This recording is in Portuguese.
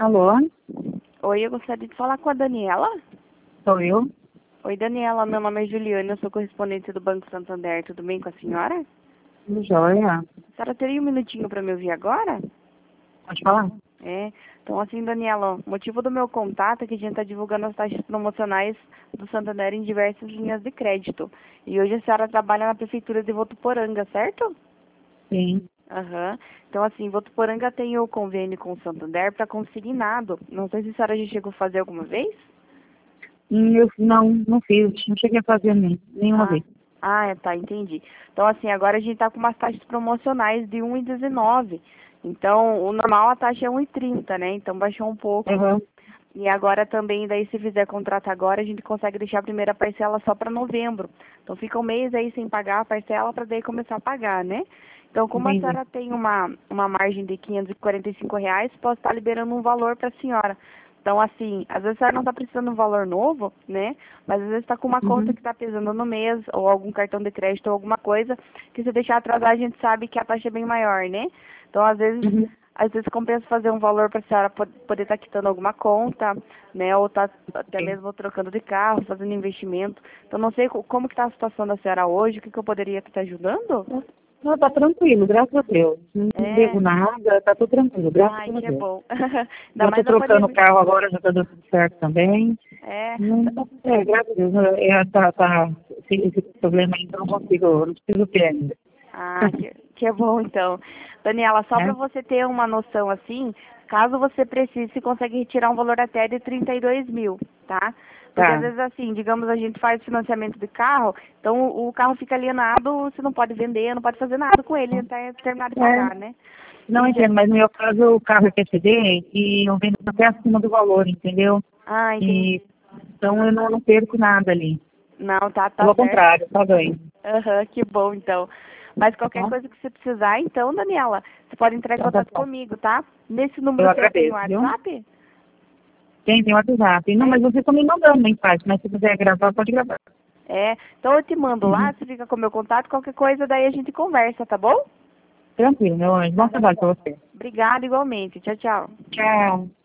Alô? Oi, eu gostaria de falar com a Daniela. Sou eu? Oi, Daniela, meu nome é Juliana, eu sou correspondente do Banco Santander, tudo bem com a senhora? Joia. A senhora teria um minutinho para me ouvir agora? Pode falar? Então assim, Daniela, o motivo do meu contato é que a gente está divulgando as taxas promocionais do Santander em diversas linhas de crédito. E hoje a senhora trabalha na Prefeitura de Votuporanga, certo? Sim. Aham. Então assim, Votuporanga tem o convênio com o Santander para consignado. Não sei se a senhora já chegou a fazer alguma vez? Eu não fiz, não cheguei a fazer nenhuma Ah, vez. tá, entendi. Então, assim, agora a gente está com umas taxas promocionais de 1,19. Então, o normal a taxa é 1,30, né? Então, baixou um pouco. Uhum. E agora também, daí, se fizer contrato agora, a gente consegue deixar a primeira parcela só para novembro. Então, fica um mês aí sem pagar a parcela para daí começar a pagar, né? Então, como a Entendi. senhora tem uma margem de R$ 545, posso estar liberando um valor para a senhora. Então, assim, às vezes a senhora não está precisando de um valor novo, né? Mas às vezes está com uma conta Uhum. que está pesando no mês, ou algum cartão de crédito, ou alguma coisa, que se deixar atrasar, a gente sabe que a taxa é bem maior, né? Então, Uhum. às vezes compensa fazer um valor para a senhora poder estar quitando alguma conta, né? Ou tá até Ok. mesmo trocando de carro, fazendo investimento. Então, não sei como que está a situação da senhora hoje, o que eu poderia estar te ajudando? Não, tá tranquilo, graças a Deus. Não É, devo nada, tá tudo tranquilo, graças ai, a que é Deus. bom. Ainda Já tô mais na trocando o pandemia. carro agora, já tá dando tudo certo também. É, Graças a Deus. Esse problema ainda não preciso ter ainda. Que é bom então. Daniela, só para Né? você ter uma noção assim, caso você precise, você consegue retirar um valor até de 32 mil, tá? Porque às Tá. vezes assim, digamos, a gente faz financiamento de carro, então o carro fica alienado, você não pode vender, não pode fazer nada com ele até terminar de É, pagar, né? não E já... entendo, mas no meu caso o carro é PCD e eu vendo até acima do valor, entendeu? Entendi. E, então eu não perco nada ali. Não, tá Pelo certo. contrário, tá ganho. Aham, que bom então. Mas qualquer Tá? coisa que você precisar, então, Daniela, você pode entrar em Então tá contato bom. comigo, tá? Nesse Eu número seu tem o agradeço, viu? WhatsApp? Tem WhatsApp. Não, É? mas vocês estão me mandando mensagem, mas se quiser gravar, pode gravar. Então eu te mando lá, Uhum. você fica com o meu contato, qualquer coisa, daí a gente conversa, tá bom? Tranquilo, meu anjo. Bom Tá, trabalho pra você. obrigada igualmente. Tchau, tchau. Tchau.